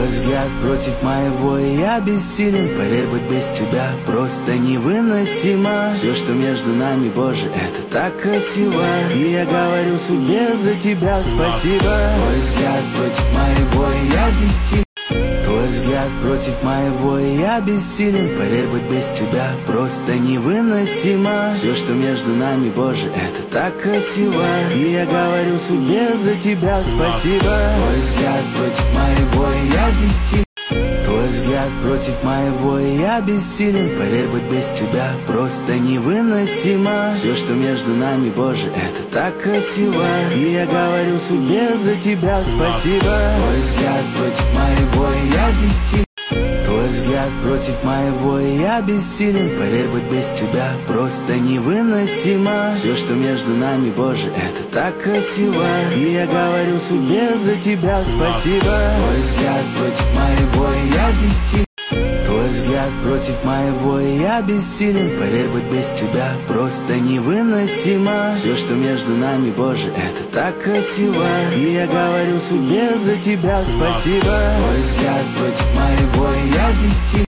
Твой взгляд против моего, и я бессилен. Поверь, быть без тебя просто невыносимо. Все, что между нами, Боже, это так красиво. И я говорю судьбе за тебя спасибо. Твой взгляд против моего, и я бессилен. Твой взгляд против моего, и я бессилен. Поверь, быть без тебя просто невыносимо. Все, что между нами, Боже, это так красиво. И я говорю судьбе за тебя спасибо. Твой взгляд против моего, и я бессилен. Твой взгляд против моего, и я бессилен. Поверь, быть без тебя просто невыносимо. Все, что между нами, Боже, это так красиво. И я говорю судьбе за тебя спасибо. Твой взгляд против моего, и я бессилен. Твой взгляд против моего, и я бессилен. Поверь, быть без тебя просто невыносимо. Все, что между нами, Боже, это так красиво. И я говорю судьбе за тебя спасибо. Твой взгляд против моего, и я бессилен. Твой взгляд против моего, и я бессилен. Поверь, быть без тебя просто невыносимо. Все, что между нами, Боже, это так красиво. И я говорю судьбе за тебя спасибо. Твой взгляд против моего, и я бессилен.